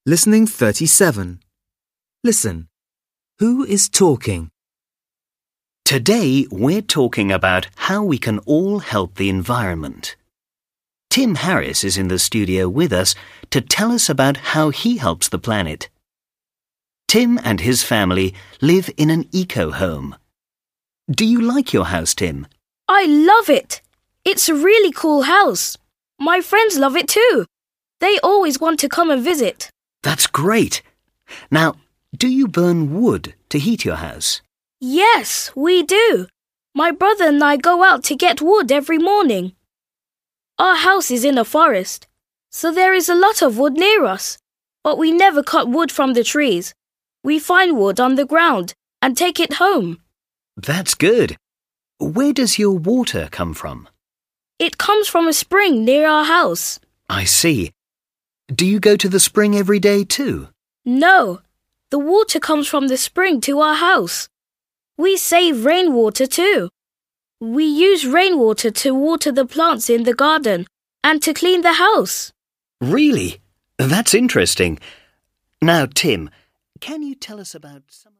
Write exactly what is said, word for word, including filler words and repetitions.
Listening thirty-seven. Listen. Who is talking? Today we're talking about how we can all help the environment. Tim Harris is in the studio with us to tell us about how he helps the planet. Tim and his family live in an eco-home. Do you like your house, Tim? I love it. It's a really cool house. My friends love it too. They always want to come and visit. That's great. Now, do you burn wood to heat your house? Yes, we do. My brother and I go out to get wood every morning. Our house is in a forest, so there is a lot of wood near us. But we never cut wood from the trees. We find wood on the ground and take it home. That's good. Where does your water come from? It comes from a spring near our house. I see. Do you go to the spring every day too? No, the water comes from the spring to our house. We save rainwater too. We use rainwater to water the plants in the garden and to clean the house. Really? That's interesting. Now, Tim, can you tell us about some